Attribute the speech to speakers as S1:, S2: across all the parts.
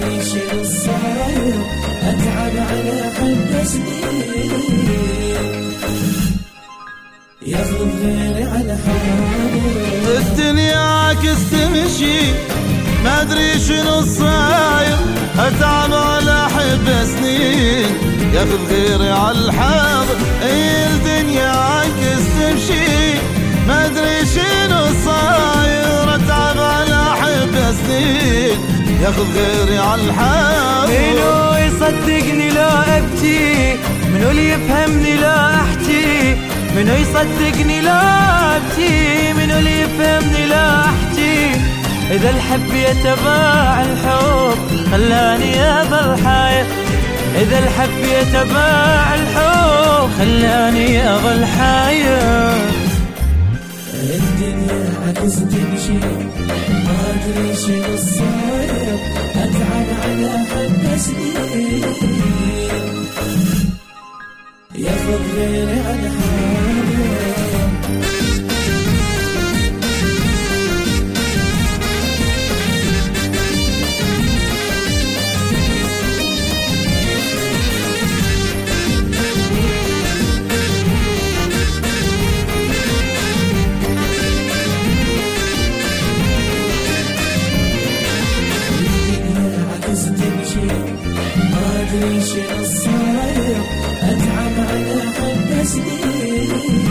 S1: ادري شنو صاير، اتعب على حب سنين، ياخذ غيري على حاضر.
S2: الدنيا عكس تمشي ما ادري شنو صاير، اتعب على حب سنين، ياخذ غيري على الحاضر. اي الدنيا عكس تمشي ما ادري شنو صاير، اتعب على حب سنين، ياخذ غيري على الحاضر.
S3: منو يصدقني لا ابكي، منو اللي يفهمني لا احكي، منو يصدقني لا ابكي، منو اللي يفهمني لا احكي. اذا الحب يتباع الحب خلاني اظل حاير، اذا الحب يتباع الحب خلاني اظل حاير.
S1: الدنيا عكس تمشي ما ادري شنو صاير، اتعب على حب سنين، ياخذ غيري على حاضر. ما ادري شنو صاير، اتعب على حب سنين،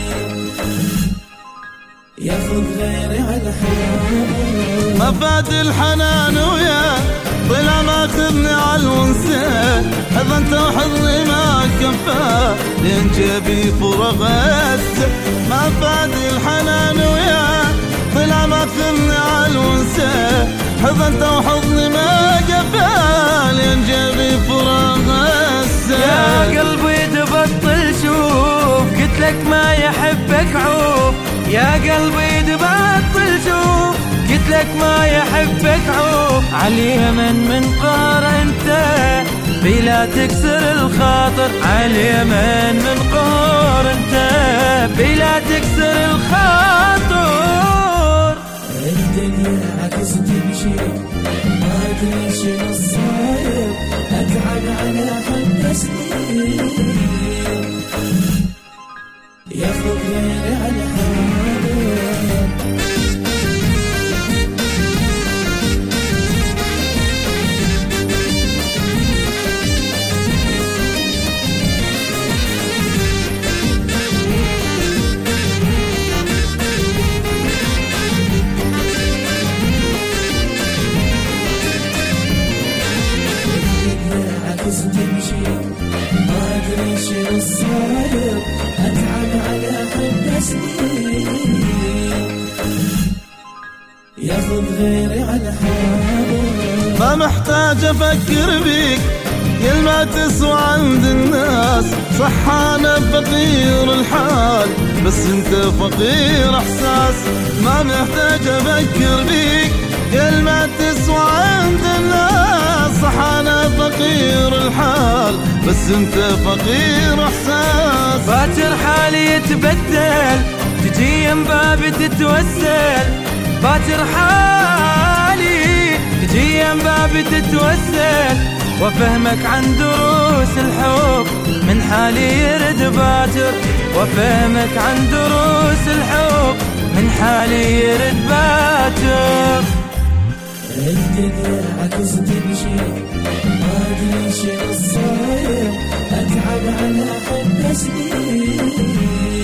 S1: ياخذ غيري على حاضر.
S2: ما فات الحنان وياه طلع ماخذني على الونسه، هذا انت وحظي ما كفاه لين جيبي فرغ هسه. ما فات الحنان وياه طلع ماخذني على الونسه، هذا انت وحظي ما كفاه لين جيبي فرغ هسه.
S3: يا قلبي تبطل شوف، قلت لك ما يحبك عوف، يا قلبي تبطل شوف، قلت لك ما يحبك عوف. عاليمن من قهر انت بلا تكسر الخاطر، عاليمن من قهر انت بلا تكسر الخاطر.
S1: الدنيا عكس تمشي ما ادري شنو صاير، اتعب على حب سنين، ياخذ غيري على حاضر. تمشي ما ادري شنو صاير، اتعب على حب سنين، ياخذ غيري على حاضر.
S2: ما محتاج افكر بيك كل ما تسوى عند الناس، صح انا فقير الحال بس انت فقير احساس. ما محتاج افكر بيك كل ما تسوى عند الناس، صح انا فقير الحال بس انت فقير احساس.
S3: باكر حالي يتبدل تجي يم بابي تتوسل، باكر حالي تجي يم بابي تتوسل، وافهمك عن دروس الحب من حالي يرد باكر، وافهمك عن دروس الحب من حالي يرد باكر.
S1: الدنيا عكس تمشي ما ادري شنو صاير، اتعب على حب سنين،